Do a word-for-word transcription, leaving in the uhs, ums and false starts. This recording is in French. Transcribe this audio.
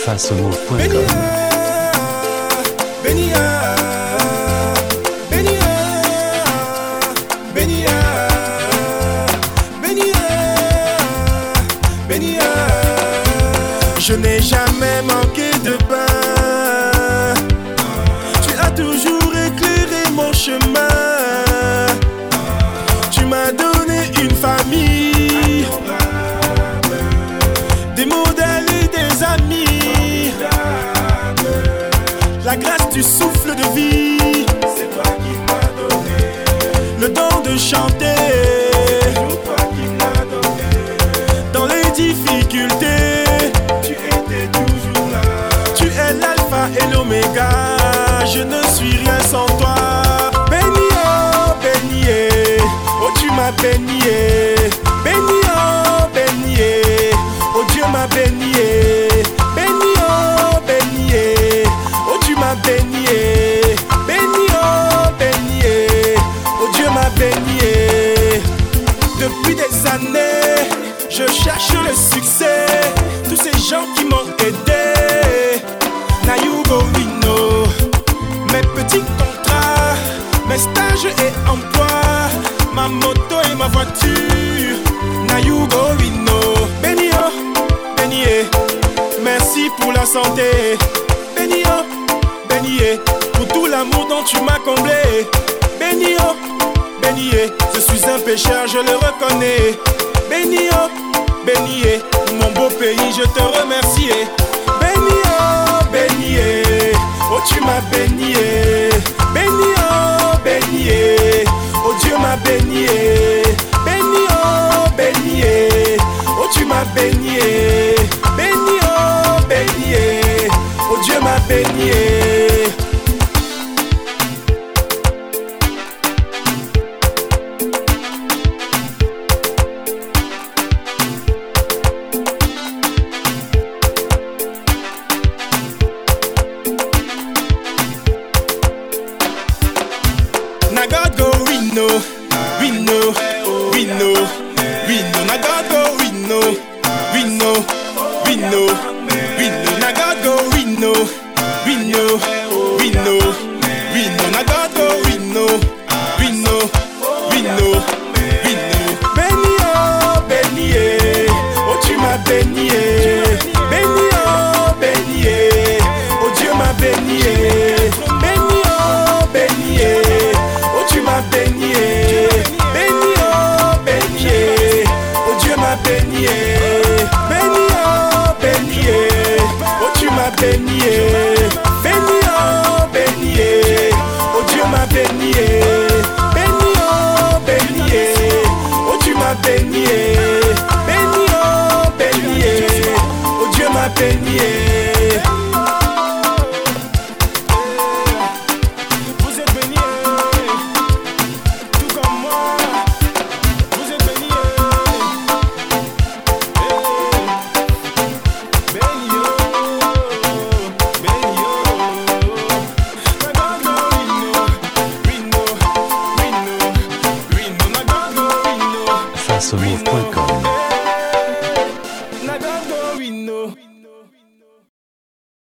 face au move point com. Benia, Benia, Benia, Benia, Benia. Je n'ai jamais manqué de pain. Tu as toujours éclairé mon chemin. Tu m'as donné une famille, des modèles et des amis. La grâce du souffle de vie, c'est toi qui m'as donné le don de chanter. C'est toi qui m'as donné dans les difficultés. Tu étais toujours là. Tu es l'alpha et l'oméga. Je ne suis rien sans toi. Béni, oh béni, oh tu m'as béni. Béni, oh béni, oh Dieu m'a béni. Béni, oh béni, oh tu m'as béni. Béni, oh béni, oh Dieu m'a béni. Depuis des années, je cherche le succès. Tous ces gens qui m'ont aidé. Now you go we know. Mes petits contrats, mes stages et emplois, ma moto et ma voiture. Now you go we know. Béni, oh, béni, merci pour la santé. Béni, oh, béni, pour tout l'amour dont tu m'as comblé. Béni, oh, béni, je suis un pécheur, je le reconnais. Béni, oh, béni, mon beau pays, je te remercie. Béni, oh, béni, oh tu m'as béni. Béni, oh, béni, oh Dieu m'a béni. Béni, oh, béni, oh tu m'as béni. Béni, oh, béni, oh Dieu m'a béni. Now God go we know, we know, we know, we know. Now God go we know, we know, we know, we know. Now God go we know, we know, we know, we know. Now God go we know, we know, we know, we know. Béni, oh béni, oh tu m'as béni. Béni, oh béni, oh Dieu m'a béni. Béni, oh béni, oh tu m'as béni. Béni, oh béni, oh Dieu m'a béni. Béni, oh béni, oh tu m'as béni. Béni, oh béni, oh Dieu m'a béni. Béni, oh béni, oh tu m'as béni. Béni, oh béni, oh Dieu m'a béni. Vous êtes bénis, tout comme moi. Vous êtes bénis, bénis, bénis. face au move point com.